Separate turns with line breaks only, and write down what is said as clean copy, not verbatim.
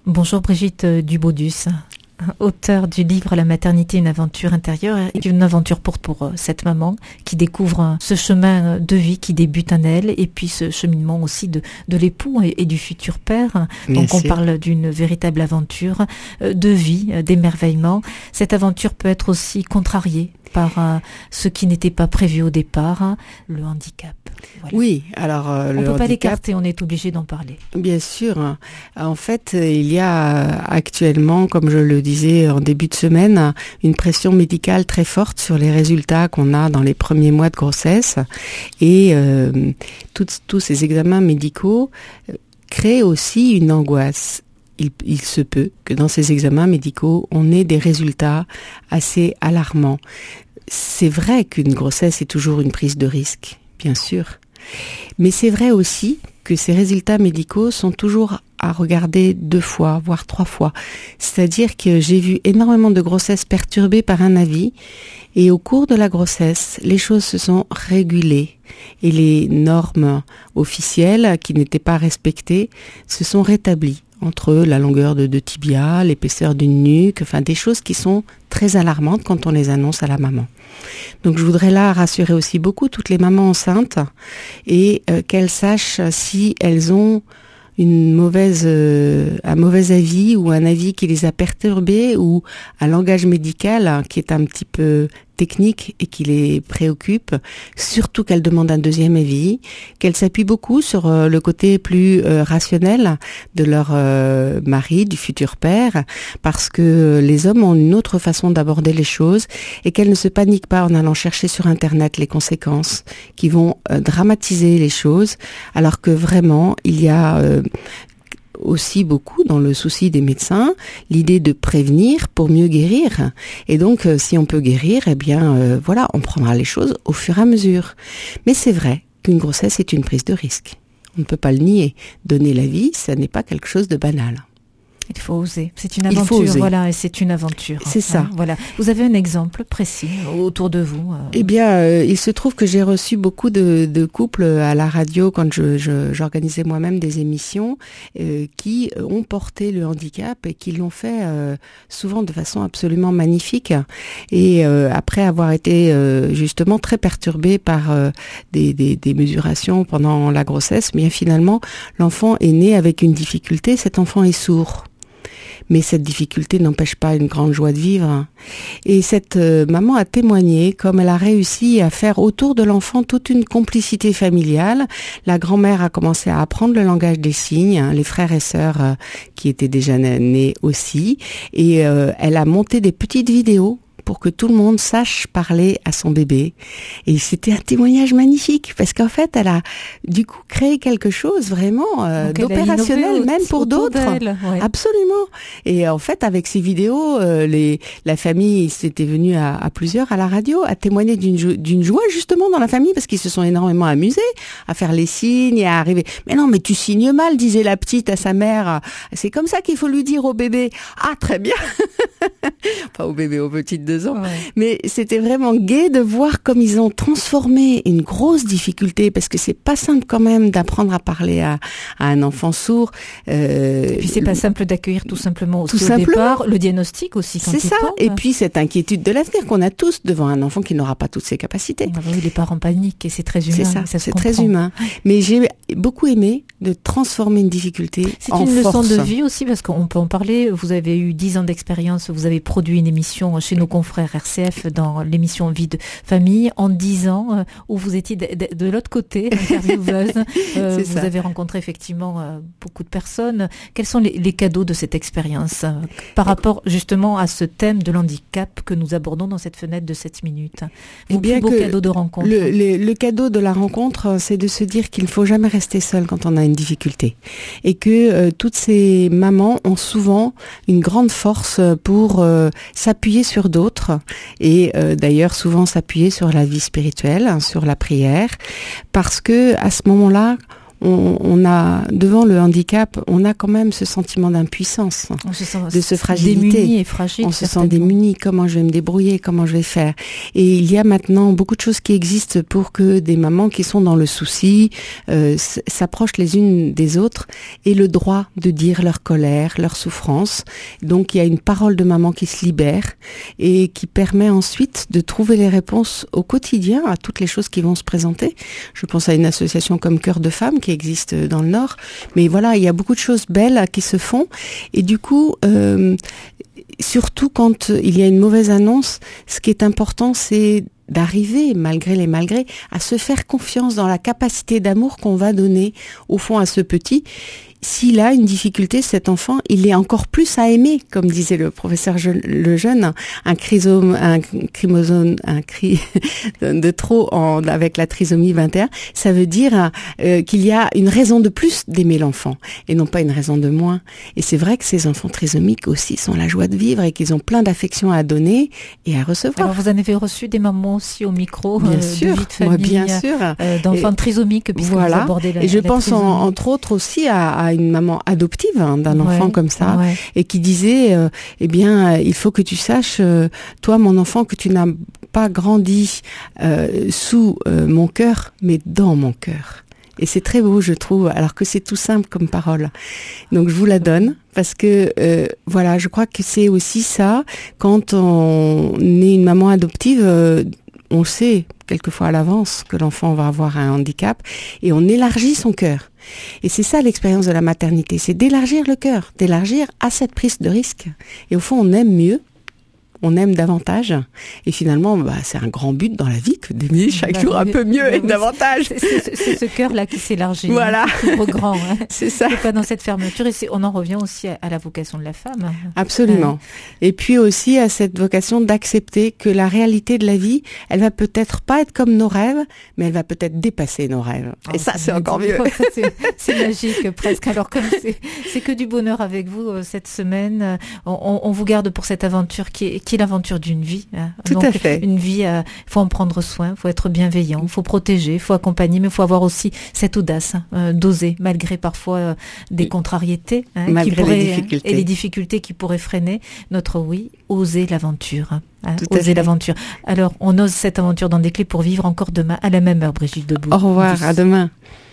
Bonjour Brigitte Dubaudus, auteure du livre La maternité, une aventure intérieure, et une aventure pour cette maman qui découvre ce chemin de vie qui débute en elle, et puis ce cheminement aussi de l'époux et du futur père. Donc on parle d'une véritable aventure de vie, d'émerveillement. Cette aventure peut être aussi contrariée par ce qui n'était pas prévu au départ, le handicap. Voilà.
Oui, alors
on ne peut pas l'écarter, on est obligé d'en parler.
Bien sûr. En fait, il y a actuellement, comme je le disais en début de semaine, une pression médicale très forte sur les résultats qu'on a dans les premiers mois de grossesse. Et tous ces examens médicaux créent aussi une angoisse. Il se peut que dans ces examens médicaux, on ait des résultats assez alarmants. C'est vrai qu'une grossesse est toujours une prise de risque, bien sûr. Mais c'est vrai aussi que ces résultats médicaux sont toujours à regarder 2 fois, voire 3 fois. C'est-à-dire que j'ai vu énormément de grossesses perturbées par un avis, et au cours de la grossesse, les choses se sont régulées et les normes officielles qui n'étaient pas respectées se sont rétablies. Entre la longueur de 2 tibias, l'épaisseur d'une nuque, enfin des choses qui sont très alarmantes quand on les annonce à la maman. Donc je voudrais là rassurer aussi beaucoup toutes les mamans enceintes et qu'elles sachent si elles ont un mauvais avis ou un avis qui les a perturbées ou un langage médical qui est un petit peu technique et qui les préoccupe, surtout qu'elles demandent un deuxième avis, qu'elles s'appuient beaucoup sur le côté plus rationnel de leur mari, du futur père, parce que les hommes ont une autre façon d'aborder les choses et qu'elles ne se paniquent pas en allant chercher sur Internet les conséquences qui vont dramatiser les choses, alors que vraiment il y a aussi beaucoup dans le souci des médecins, l'idée de prévenir pour mieux guérir. Et donc, si on peut guérir, eh bien, voilà, on prendra les choses au fur et à mesure. Mais c'est vrai qu'une grossesse est une prise de risque. On ne peut pas le nier. Donner la vie, ça n'est pas quelque chose de banal.
Il faut oser. C'est une aventure, voilà, et c'est une aventure.
C'est ça.
Voilà. Vous avez un exemple précis autour de vous
Eh bien, il se trouve que j'ai reçu beaucoup de couples à la radio quand j'organisais moi-même des émissions qui ont porté le handicap et qui l'ont fait souvent de façon absolument magnifique. Et après avoir été justement très perturbés par des mesurations pendant la grossesse, bien finalement, l'enfant est né avec une difficulté. Cet enfant est sourd. Mais cette difficulté n'empêche pas une grande joie de vivre. Et cette maman a témoigné comme elle a réussi à faire autour de l'enfant toute une complicité familiale. La grand-mère a commencé à apprendre le langage des signes, les frères et sœurs qui étaient déjà nés aussi. Et elle a monté des petites vidéos pour que tout le monde sache parler à son bébé. Et c'était un témoignage magnifique, parce qu'en fait, elle a du coup créé quelque chose vraiment d'opérationnel, même pour d'autres.
Ouais.
Absolument. Et en fait, avec ces vidéos, la famille s'était venue à plusieurs à la radio, à témoigner d'une joie justement dans la famille, parce qu'ils se sont énormément amusés à faire les signes et à arriver. Mais non, mais tu signes mal, disait la petite à sa mère. C'est comme ça qu'il faut lui dire au bébé. Ah, très bien. Pas au bébé, aux petites 2 ans. Ouais. Mais c'était vraiment gai de voir comme ils ont transformé une grosse difficulté, parce que c'est pas simple quand même d'apprendre à parler à un enfant sourd.
Et puis c'est pas simple d'accueillir tout simplement au départ le diagnostic aussi.
C'est ça. Et puis cette inquiétude de l'avenir qu'on a tous devant un enfant qui n'aura pas toutes ses capacités.
Oui, les parents paniquent et c'est très humain.
C'est ça, c'est très humain. Mais j'ai beaucoup aimé de transformer une difficulté en force.
C'est une leçon de vie aussi, parce qu'on peut en parler. Vous avez eu 10 ans d'expérience, vous avez produit une émission chez nos confrères RCF dans l'émission Vie de famille en 10 ans où vous étiez de l'autre côté, intervieweuse. Vous avez rencontré effectivement beaucoup de personnes. Quels sont les cadeaux de cette expérience par rapport justement à ce thème de l'handicap que nous abordons dans cette fenêtre de 7 minutes? Vos plus beaux cadeaux de rencontre.
Le cadeau de la rencontre, c'est de se dire qu'il ne faut jamais rester seul quand on a une difficulté. Et que toutes ces mamans ont souvent une grande force pour s'appuyer sur d'autres et d'ailleurs souvent s'appuyer sur la vie spirituelle, sur la prière, parce que à ce moment-là, on a, devant le handicap, on a quand même ce sentiment d'impuissance, de se fragilité.
Démuni et fragile.
On se sent démuni. Comment je vais me débrouiller? Comment je vais faire? Et il y a maintenant beaucoup de choses qui existent pour que des mamans qui sont dans le souci s'approchent les unes des autres et le droit de dire leur colère, leur souffrance. Donc il y a une parole de maman qui se libère et qui permet ensuite de trouver les réponses au quotidien à toutes les choses qui vont se présenter. Je pense à une association comme Cœur de Femmes qui existe dans le Nord. Mais voilà, il y a beaucoup de choses belles qui se font. Et du coup, surtout quand il y a une mauvaise annonce, ce qui est important, c'est d'arriver, malgré les malgrés, à se faire confiance dans la capacité d'amour qu'on va donner, au fond, à ce petit. S'il a une difficulté, cet enfant, il est encore plus à aimer, comme disait le professeur Lejeune, un cri de trop avec la trisomie 21, ça veut dire qu'il y a une raison de plus d'aimer l'enfant, et non pas une raison de moins. Et c'est vrai que ces enfants trisomiques aussi sont la joie de vivre et qu'ils ont plein d'affection à donner et à recevoir.
Alors vous en avez reçu des mamans aussi au micro,
bien sûr,
de vie de famille,
bien sûr,
d'enfants trisomiques, puisque vous abordez la
et je pense
trisomie.
entre autres aussi à une maman adoptive d'un enfant comme ça, et qui disait eh bien il faut que tu saches, toi mon enfant, que tu n'as pas grandi sous mon cœur, mais dans mon cœur. Et c'est très beau, je trouve, alors que c'est tout simple comme parole. Donc je vous la donne parce que voilà, je crois que c'est aussi ça, quand on est une maman adoptive, on sait quelquefois à l'avance que l'enfant va avoir un handicap et on élargit son cœur. Et c'est ça l'expérience de la maternité, c'est d'élargir le cœur, d'élargir à cette prise de risque. Et au fond, on aime mieux, on aime davantage. Et finalement, c'est un grand but dans la vie que d'aimer chaque jour un peu mieux et davantage.
C'est ce cœur-là qui s'élargit,
voilà.
Qui s'ouvre grand. Hein.
C'est ça.
C'est pas dans cette fermeture. Et on en revient aussi à la vocation de la femme.
Absolument. Et puis aussi à cette vocation d'accepter que la réalité de la vie, elle va peut-être pas être comme nos rêves, mais elle va peut-être dépasser nos rêves. Et ça, c'est encore mieux.
C'est magique presque. Alors comme c'est que du bonheur avec vous cette semaine, on vous garde pour cette aventure qui est l'aventure d'une vie. Hein.
Tout à fait.
Une vie, faut en prendre soin, faut être bienveillant, faut protéger, faut accompagner, mais faut avoir aussi cette audace d'oser, malgré parfois des contrariétés,
malgré les difficultés.
Et les difficultés qui pourraient freiner notre oser l'aventure.
Oser
l'aventure. Alors, on ose cette aventure dans des clés pour vivre encore demain à la même heure, Brigitte Debout.
Au revoir, à demain.